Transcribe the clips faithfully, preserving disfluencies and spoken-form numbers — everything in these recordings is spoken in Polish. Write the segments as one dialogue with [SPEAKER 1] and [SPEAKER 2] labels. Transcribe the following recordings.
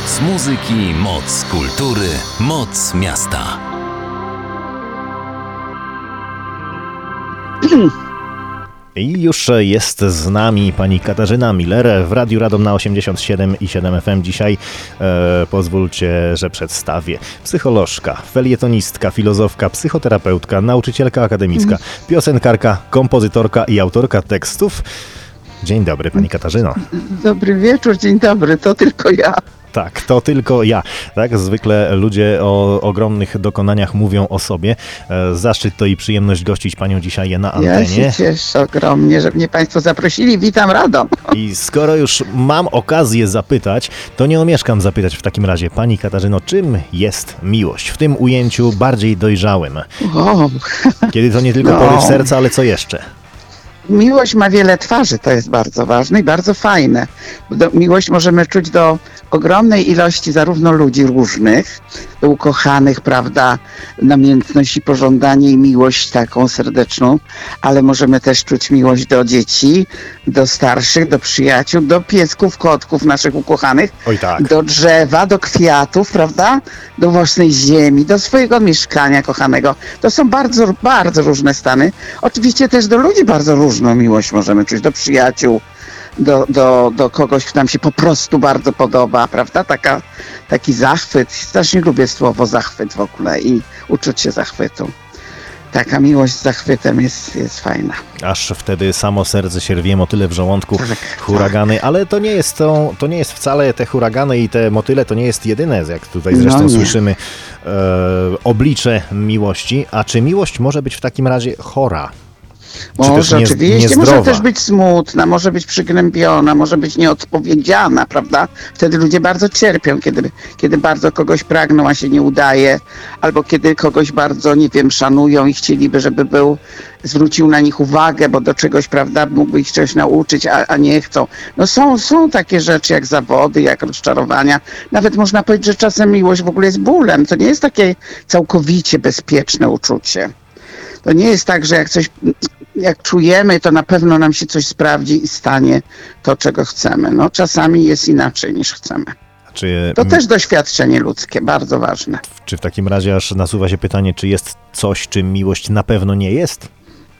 [SPEAKER 1] Moc muzyki, moc kultury, moc miasta.
[SPEAKER 2] I już jest z nami pani Katarzyna Miller w Radiu Radom na osiemdziesiąt siedem i siedem F M. Dzisiaj e, pozwólcie, że przedstawię. Psycholożka, felietonistka, filozofka, psychoterapeutka, nauczycielka akademicka, piosenkarka, kompozytorka i autorka tekstów. Dzień dobry, pani Katarzyno.
[SPEAKER 3] Dobry wieczór, dzień dobry, to tylko ja.
[SPEAKER 2] Tak, to tylko ja. Tak, zwykle ludzie o ogromnych dokonaniach mówią o sobie. Zaszczyt to i przyjemność gościć panią dzisiaj na antenie.
[SPEAKER 3] Ja się cieszę ogromnie, że mnie państwo zaprosili. Witam Radom.
[SPEAKER 2] I skoro już mam okazję zapytać, to nie omieszkam zapytać w takim razie pani Katarzyno, czym jest miłość? W tym ujęciu bardziej dojrzałym.
[SPEAKER 3] O.
[SPEAKER 2] Kiedy to nie tylko
[SPEAKER 3] No.
[SPEAKER 2] poryw serca, ale co jeszcze?
[SPEAKER 3] Miłość ma wiele twarzy, to jest bardzo ważne i bardzo fajne. Do, miłość możemy czuć do ogromnej ilości zarówno ludzi różnych, do ukochanych, prawda, namiętność i pożądanie i miłość taką serdeczną, ale możemy też czuć miłość do dzieci, do starszych, do przyjaciół, do piesków, kotków naszych ukochanych,
[SPEAKER 2] Oj tak.
[SPEAKER 3] do drzewa, do kwiatów, prawda, do własnej ziemi, do swojego mieszkania kochanego. To są bardzo, bardzo różne stany. Oczywiście też do ludzi bardzo różną miłość możemy czuć, do przyjaciół, do, do, do kogoś, kto nam się po prostu bardzo podoba, prawda? Taka, taki zachwyt. Strasznie lubię słowo zachwyt w ogóle i uczuć się zachwytu. Taka miłość z zachwytem jest, jest fajna.
[SPEAKER 2] Aż wtedy samo serce się rwie, motyle w żołądku,
[SPEAKER 3] Tak,
[SPEAKER 2] huragany, tak. Ale to nie jest to, to nie jest wcale te huragany i te motyle, to nie jest jedyne, jak tutaj zresztą
[SPEAKER 3] No
[SPEAKER 2] słyszymy, e, oblicze miłości. A czy miłość może być w takim razie chora? Czy
[SPEAKER 3] Może
[SPEAKER 2] też nie,
[SPEAKER 3] oczywiście,
[SPEAKER 2] niezdrowa?
[SPEAKER 3] może też być smutna, może być przygnębiona, może być nieodpowiedziana, prawda? Wtedy ludzie bardzo cierpią, kiedy, kiedy bardzo kogoś pragną, a się nie udaje, albo kiedy kogoś bardzo, nie wiem, szanują i chcieliby, żeby był, zwrócił na nich uwagę, bo do czegoś, prawda, mógłby ich czegoś nauczyć, a, a nie chcą. No są, są takie rzeczy jak zawody, jak rozczarowania. Nawet można powiedzieć, że czasem miłość w ogóle jest bólem. To nie jest takie całkowicie bezpieczne uczucie. To nie jest tak, że jak coś, jak czujemy, to na pewno nam się coś sprawdzi i stanie to, czego chcemy. No czasami jest inaczej niż chcemy.
[SPEAKER 2] Czy,
[SPEAKER 3] To też doświadczenie ludzkie, bardzo ważne.
[SPEAKER 2] czy w takim razie aż nasuwa się pytanie, czy jest coś, czym miłość na pewno nie jest?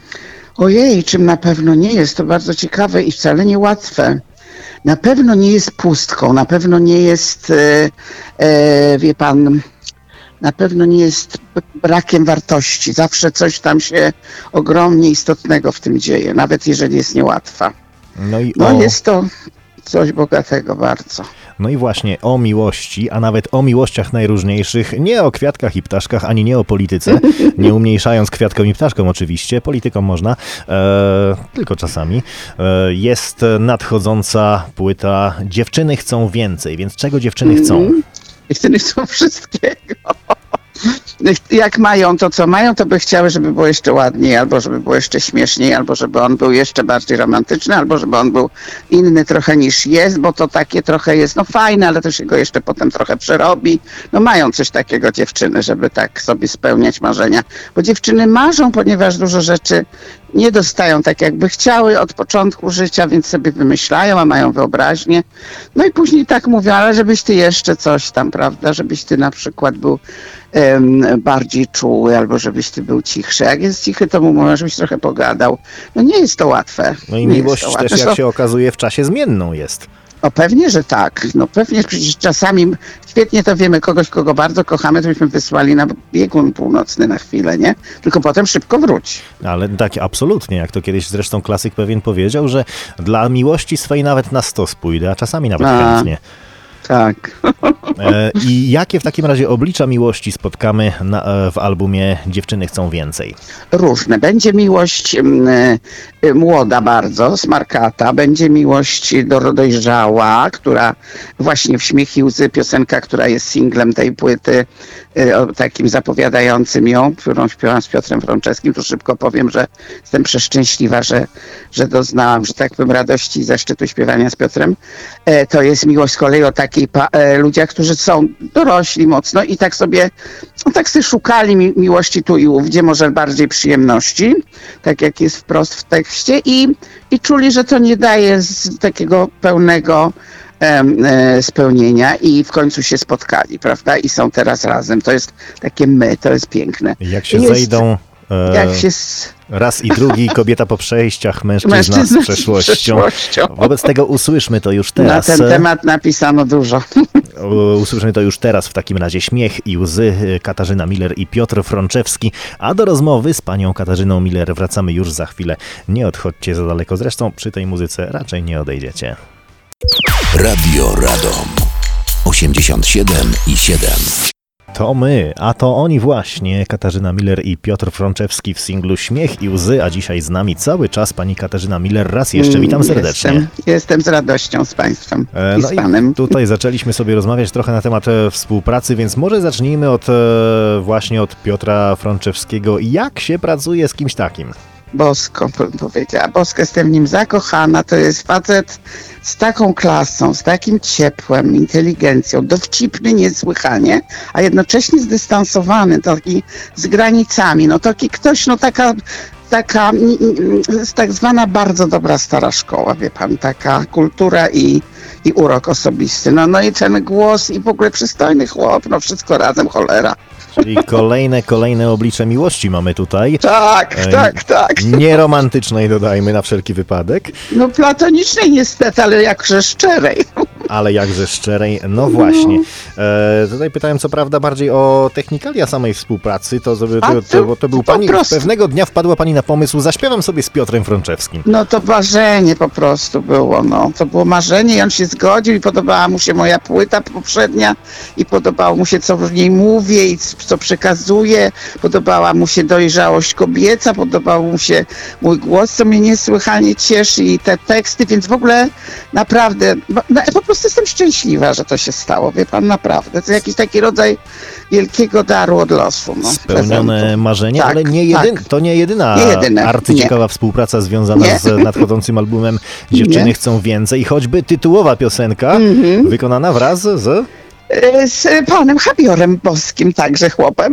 [SPEAKER 3] Ojej, czym na pewno nie jest, to bardzo ciekawe i wcale nie łatwe. Na pewno nie jest pustką, na pewno nie jest, e, e, wie pan... Na pewno nie jest brakiem wartości. Zawsze coś tam się ogromnie istotnego w tym dzieje, nawet jeżeli jest niełatwa.
[SPEAKER 2] No i,
[SPEAKER 3] No
[SPEAKER 2] o,
[SPEAKER 3] jest to coś bogatego bardzo.
[SPEAKER 2] no i właśnie o miłości, a nawet o miłościach najróżniejszych, nie o kwiatkach i ptaszkach, ani nie o polityce, nie umniejszając kwiatkom i ptaszkom oczywiście, politykom można, e, tylko czasami, e, jest nadchodząca płyta Dziewczyny chcą więcej, więc czego dziewczyny chcą?
[SPEAKER 3] Dziewczyny chcą wszystkiego. Jak mają to, co mają, to by chciały, żeby było jeszcze ładniej, albo żeby było jeszcze śmieszniej, albo żeby on był jeszcze bardziej romantyczny, albo żeby on był inny trochę niż jest, bo to takie trochę jest, no fajne, ale to się go jeszcze potem trochę przerobi. No mają coś takiego dziewczyny, żeby tak sobie spełniać marzenia. Bo dziewczyny marzą, ponieważ dużo rzeczy nie dostają tak, jakby chciały od początku życia, więc sobie wymyślają, a mają wyobraźnię. No i później tak mówią, ale żebyś ty jeszcze coś tam, prawda, żebyś ty na przykład był um, bardziej czuły, albo żebyś ty był cichszy. Jak jest cichy, to mu mówią, żebyś trochę pogadał. No nie jest to łatwe.
[SPEAKER 2] No i
[SPEAKER 3] nie
[SPEAKER 2] miłość
[SPEAKER 3] jest to
[SPEAKER 2] też,
[SPEAKER 3] łatwe.
[SPEAKER 2] jak się okazuje, w czasie zmienną jest.
[SPEAKER 3] No pewnie, że tak. No pewnie, przecież czasami świetnie to wiemy, kogoś, kogo bardzo kochamy, to byśmy wysłali na biegun północny na chwilę, nie? Tylko potem szybko wróć.
[SPEAKER 2] Ale tak, absolutnie, jak to kiedyś zresztą klasyk pewien powiedział, że dla miłości swej nawet na stos pójdę, a czasami nawet
[SPEAKER 3] A.
[SPEAKER 2] chętnie.
[SPEAKER 3] Tak.
[SPEAKER 2] E, I jakie w takim razie oblicza miłości spotkamy na, e, w albumie Dziewczyny chcą więcej?
[SPEAKER 3] Różne. Będzie miłość mm, y, młoda bardzo, smarkata, będzie miłość do, dojrzała, która właśnie w Śmiech i łzy, piosenka, która jest singlem tej płyty, y, o, takim zapowiadającym ją, którą śpiewam z Piotrem Frączewskim. Tu szybko powiem, że jestem przeszczęśliwa, że, że doznałam, że tak powiem, radości i zaszczytu śpiewania z Piotrem. E, to jest miłość z kolei o takiej pa, e, ludziach, którzy są dorośli mocno i tak sobie, no, tak sobie szukali mi, miłości tu i ówdzie, może bardziej przyjemności, tak jak jest wprost w tekście i, i czuli, że to nie daje z takiego pełnego e, spełnienia i w końcu się spotkali, prawda? I są teraz razem. To jest takie my, to jest piękne.
[SPEAKER 2] Jak się
[SPEAKER 3] jest,
[SPEAKER 2] zejdą... E...
[SPEAKER 3] Jak się... S...
[SPEAKER 2] Raz i drugi, kobieta po przejściach, mężczyzna,
[SPEAKER 3] mężczyzna
[SPEAKER 2] z przeszłością.
[SPEAKER 3] z przeszłością.
[SPEAKER 2] Wobec tego usłyszmy to już teraz.
[SPEAKER 3] Na ten temat napisano dużo.
[SPEAKER 2] Usłyszmy to już teraz w takim razie. Śmiech i łzy, Katarzyna Miller i Piotr Frączewski. A do rozmowy z panią Katarzyną Miller wracamy już za chwilę. Nie odchodźcie za daleko. Zresztą przy tej muzyce raczej nie odejdziecie.
[SPEAKER 1] Radio Radom osiemdziesiąt siedem i siedem.
[SPEAKER 2] To my, a to oni właśnie, Katarzyna Miller i Piotr Frączewski w singlu Śmiech i łzy, a dzisiaj z nami cały czas pani Katarzyna Miller. Raz jeszcze witam serdecznie.
[SPEAKER 3] Jestem, jestem z radością z państwem
[SPEAKER 2] e,
[SPEAKER 3] i
[SPEAKER 2] no
[SPEAKER 3] z panem.
[SPEAKER 2] I tutaj zaczęliśmy sobie rozmawiać trochę na temat e, współpracy, więc może zacznijmy od e, właśnie od Piotra Frączewskiego. Jak się pracuje z kimś takim?
[SPEAKER 3] Bosko, bym powiedziała. Bosko, jestem w nim zakochana. To jest facet z taką klasą, z takim ciepłem, inteligencją, dowcipny niesłychanie, a jednocześnie zdystansowany, taki z granicami. No taki ktoś, no taka, taka tak zwana bardzo dobra stara szkoła, wie pan, taka kultura i, i urok osobisty. No, no i ten głos i w ogóle przystojny chłop, no wszystko razem, cholera.
[SPEAKER 2] Czyli kolejne, kolejne oblicze miłości mamy tutaj.
[SPEAKER 3] Tak,
[SPEAKER 2] e,
[SPEAKER 3] tak, tak.
[SPEAKER 2] Nie romantycznej, dodajmy na wszelki wypadek.
[SPEAKER 3] No platonicznej niestety, ale jakże szczerej.
[SPEAKER 2] Ale jakże szczerej, no właśnie. E, tutaj pytałem co prawda bardziej o technikalia samej współpracy, to, to, to, to, to był pani,
[SPEAKER 3] prostu.
[SPEAKER 2] Pewnego dnia wpadła pani na pomysł, zaśpiewam sobie z Piotrem Frączewskim.
[SPEAKER 3] No to marzenie po prostu było, no. To było marzenie i on się zgodził i podobała mu się moja płyta poprzednia i podobało mu się, co w niej mówię i co przekazuję. Podobała mu się dojrzałość kobieca, podobał mu się mój głos, co mnie niesłychanie cieszy i te teksty, więc w ogóle naprawdę, no, po prostu jestem szczęśliwa, że to się stało, wie pan, naprawdę. To jakiś taki rodzaj wielkiego daru od losu. No,
[SPEAKER 2] Spełnione
[SPEAKER 3] prezentu.
[SPEAKER 2] marzenie,
[SPEAKER 3] Tak,
[SPEAKER 2] ale nie jedyn,
[SPEAKER 3] tak.
[SPEAKER 2] to nie jedyna
[SPEAKER 3] Nie jedyne,
[SPEAKER 2] arcyciekawa
[SPEAKER 3] nie.
[SPEAKER 2] współpraca związana
[SPEAKER 3] Nie.
[SPEAKER 2] z nadchodzącym albumem Dziewczyny
[SPEAKER 3] Nie.
[SPEAKER 2] chcą więcej, choćby tytułowa piosenka
[SPEAKER 3] Mhm.
[SPEAKER 2] wykonana wraz z...
[SPEAKER 3] Z panem Javiorem Boskim, także chłopem,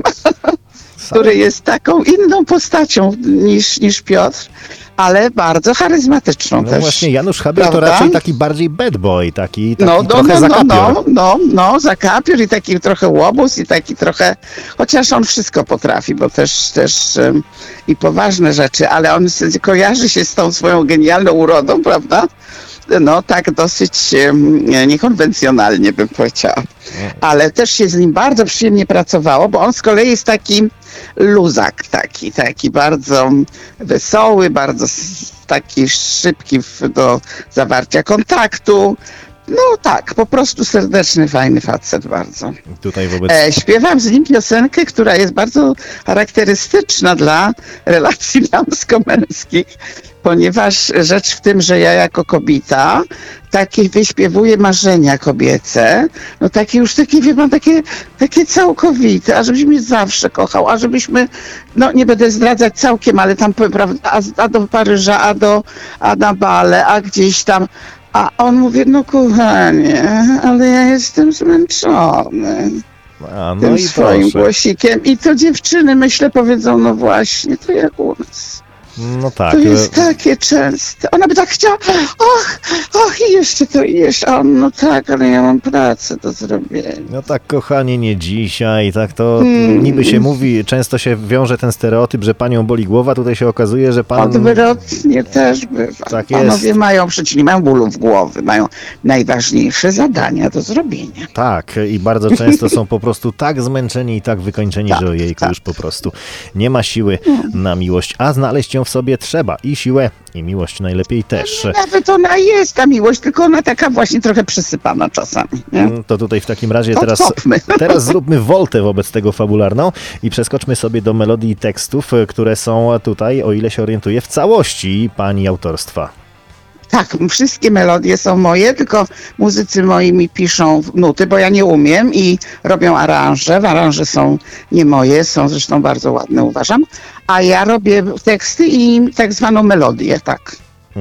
[SPEAKER 3] który jest taką inną postacią niż, niż Piotr, ale bardzo charyzmatyczną
[SPEAKER 2] No
[SPEAKER 3] też.
[SPEAKER 2] właśnie, Janusz Habior to
[SPEAKER 3] Prawda?
[SPEAKER 2] raczej taki bardziej bad boy, taki, taki
[SPEAKER 3] No, no,
[SPEAKER 2] trochę
[SPEAKER 3] no, no,
[SPEAKER 2] zakapior.
[SPEAKER 3] no, no, no, zakapior i taki trochę łobuz i taki trochę, chociaż on wszystko potrafi, bo też, też um, i poważne rzeczy, ale on kojarzy się z tą swoją genialną urodą, prawda? No tak dosyć um, niekonwencjonalnie bym powiedziała. Ale też się z nim bardzo przyjemnie pracowało, bo on z kolei jest taki luzak, taki, taki bardzo wesoły, bardzo taki szybki w, do zawarcia kontaktu. No tak, po prostu serdeczny, fajny facet bardzo.
[SPEAKER 2] Tutaj wobec...
[SPEAKER 3] E, śpiewam z nim piosenkę, która jest bardzo charakterystyczna dla relacji damsko-męskich, ponieważ rzecz w tym, że ja jako kobieta takie wyśpiewuję marzenia kobiece, no takie już takie, wie pan, takie, takie całkowite, a żebyś mnie zawsze kochał, a żebyśmy, no nie będę zdradzać całkiem, ale tam, prawda, a, a do Paryża, a do, a na bale, a gdzieś tam. A on mówi, no kochanie, ale ja jestem zmęczony
[SPEAKER 2] A, no
[SPEAKER 3] tym
[SPEAKER 2] i
[SPEAKER 3] swoim
[SPEAKER 2] proszę.
[SPEAKER 3] głosikiem. I to dziewczyny, myślę, powiedzą, no właśnie, to jak u nas.
[SPEAKER 2] No tak.
[SPEAKER 3] To jest takie częste. Ona by tak chciała, och, och i jeszcze to i jeszcze. A on, no tak, ale ja mam pracę do zrobienia.
[SPEAKER 2] No tak, kochanie, nie dzisiaj, tak to
[SPEAKER 3] Mm.
[SPEAKER 2] niby się mówi, często się wiąże ten stereotyp, że panią boli głowa, tutaj się okazuje, że pan...
[SPEAKER 3] Odwrotnie też bywa.
[SPEAKER 2] Tak jest.
[SPEAKER 3] Panowie mają przecież, mają bólów głowy, mają najważniejsze zadania do zrobienia.
[SPEAKER 2] Tak, i bardzo często są po prostu tak zmęczeni i tak wykończeni,
[SPEAKER 3] Tak,
[SPEAKER 2] że ojejku,
[SPEAKER 3] tak.
[SPEAKER 2] już po prostu nie ma siły na miłość, a znaleźć ją w sobie trzeba i siłę, i miłość najlepiej też.
[SPEAKER 3] Nawet ona jest ta miłość, tylko ona taka właśnie trochę przysypana czasami. Nie?
[SPEAKER 2] To tutaj w takim razie teraz,
[SPEAKER 3] Odkopmy.
[SPEAKER 2] teraz zróbmy woltę wobec tego fabularną i przeskoczmy sobie do melodii i tekstów, które są tutaj, o ile się orientuję, w całości pani autorstwa.
[SPEAKER 3] Tak, wszystkie melodie są moje, tylko muzycy moi mi piszą nuty, bo ja nie umiem i robią aranże. Aranże są nie moje, są zresztą bardzo ładne, uważam. A ja robię teksty i tak zwaną melodię, tak.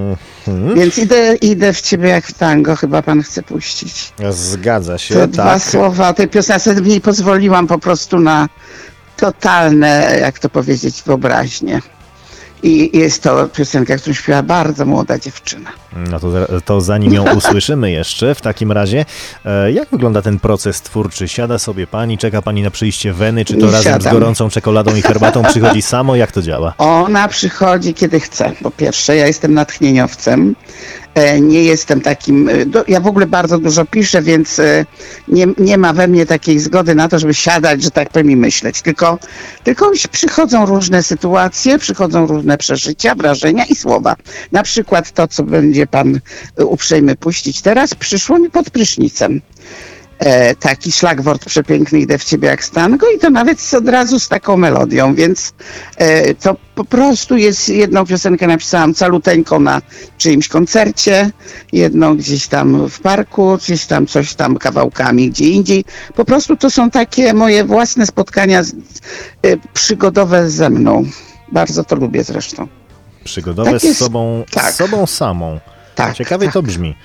[SPEAKER 2] Mhm.
[SPEAKER 3] Więc idę, idę w ciebie jak w tango, chyba pan chce puścić.
[SPEAKER 2] Zgadza się,
[SPEAKER 3] Te
[SPEAKER 2] tak.
[SPEAKER 3] dwa słowa tej piosence, w niej pozwoliłam po prostu na totalne, jak to powiedzieć, wyobraźnię. I jest to piosenka, którą śpiewa bardzo młoda dziewczyna.
[SPEAKER 2] No to, to zanim ją usłyszymy jeszcze, w takim razie, e, jak wygląda ten proces twórczy? Siada sobie pani, czeka pani na przyjście weny, czy to
[SPEAKER 3] Nie
[SPEAKER 2] razem
[SPEAKER 3] siadam.
[SPEAKER 2] z gorącą czekoladą i herbatą przychodzi samo? Jak to działa?
[SPEAKER 3] Ona przychodzi, kiedy chce. Po pierwsze, ja jestem natchnieniowcem. E, Nie jestem takim... e, do- Ja w ogóle bardzo dużo piszę, więc e, nie, nie ma we mnie takiej zgody na to, żeby siadać, że tak powiem, i myśleć. Tylko, tylko przychodzą różne sytuacje, przychodzą różne przeżycia, wrażenia i słowa. Na przykład to, co będzie pan e, uprzejmy puścić teraz, przyszło mi pod prysznicem. E, taki szlagwort przepiękny, idę w ciebie jak stango, i to nawet z- od razu z taką melodią, więc e, to po prostu jest, jedną piosenkę napisałam caluteńką na czyimś koncercie, jedną gdzieś tam w parku, gdzieś tam coś tam kawałkami gdzie indziej. Po prostu to są takie moje własne spotkania z, e, przygodowe ze mną. Bardzo to lubię zresztą.
[SPEAKER 2] Przygodowe
[SPEAKER 3] Tak
[SPEAKER 2] z
[SPEAKER 3] jest.
[SPEAKER 2] sobą,
[SPEAKER 3] Tak.
[SPEAKER 2] z sobą samą.
[SPEAKER 3] Tak,
[SPEAKER 2] Ciekawie
[SPEAKER 3] tak.
[SPEAKER 2] to brzmi.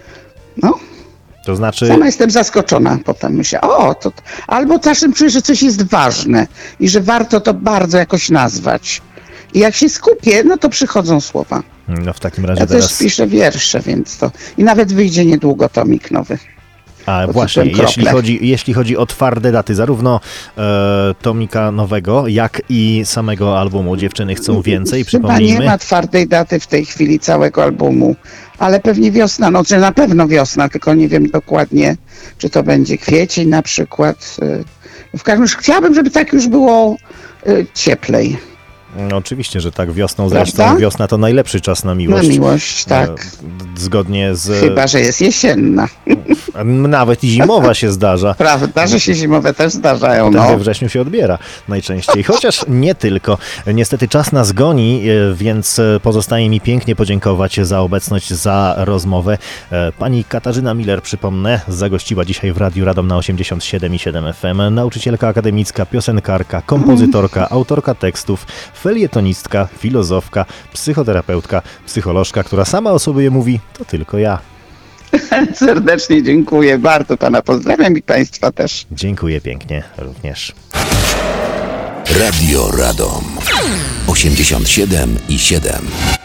[SPEAKER 3] No.
[SPEAKER 2] To znaczy,
[SPEAKER 3] Sama jestem zaskoczona potem, myślę, o, to, albo czasem czuję, że coś jest ważne i że warto to bardzo jakoś nazwać. I jak się skupię, no to przychodzą słowa.
[SPEAKER 2] no w takim razie
[SPEAKER 3] Ja
[SPEAKER 2] teraz...
[SPEAKER 3] też piszę wiersze, więc to... I nawet wyjdzie niedługo tomik nowy.
[SPEAKER 2] A
[SPEAKER 3] pod
[SPEAKER 2] właśnie,
[SPEAKER 3] tytułem
[SPEAKER 2] jeśli
[SPEAKER 3] Krople.
[SPEAKER 2] chodzi, jeśli chodzi o twarde daty, zarówno e, tomika nowego, jak i samego albumu Dziewczyny chcą więcej,
[SPEAKER 3] Chyba nie
[SPEAKER 2] przypomnijmy.
[SPEAKER 3] ma twardej daty w tej chwili całego albumu, ale pewnie wiosna, no że na pewno wiosna, tylko nie wiem dokładnie, czy to będzie kwiecień na przykład. Y, W każdym razie chciałabym, żeby tak już było y, cieplej.
[SPEAKER 2] No, oczywiście, że tak, wiosną
[SPEAKER 3] Prawda?
[SPEAKER 2] zresztą. Wiosna to najlepszy czas na
[SPEAKER 3] Na
[SPEAKER 2] miłość.
[SPEAKER 3] miłość, tak.
[SPEAKER 2] E, Zgodnie z...
[SPEAKER 3] Chyba, że jest jesienna.
[SPEAKER 2] Nawet i zimowa się zdarza.
[SPEAKER 3] Prawda, że się zimowe też zdarzają,
[SPEAKER 2] Potem
[SPEAKER 3] no.
[SPEAKER 2] we wrześniu się odbiera najczęściej. Chociaż nie tylko. Niestety czas nas goni, e, więc e, pozostaje mi pięknie podziękować za obecność, za rozmowę. E, Pani Katarzyna Miller, przypomnę, zagościła dzisiaj w Radiu Radom na osiemdziesiąt siedem i siedem F M. Nauczycielka akademicka, piosenkarka, kompozytorka, autorka tekstów, felietonistka, filozofka, psychoterapeutka, psycholożka, która sama o sobie mówi, to tylko ja.
[SPEAKER 3] Serdecznie dziękuję, bardzo pana pozdrawiam i państwa też.
[SPEAKER 2] Dziękuję pięknie również.
[SPEAKER 1] Radio Radom osiemdziesiąt siedem i siedem.